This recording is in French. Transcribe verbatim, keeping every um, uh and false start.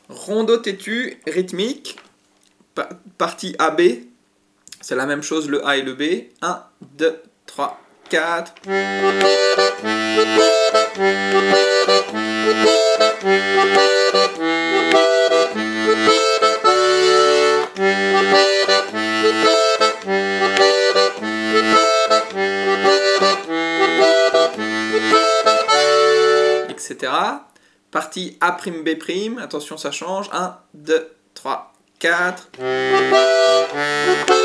Rondo têtu, rythmique, pa partie A B, c'est la même chose le A et le B. un, deux, trois, quatre. Etc. Partie A', B', attention ça change. un, deux, trois, quatre.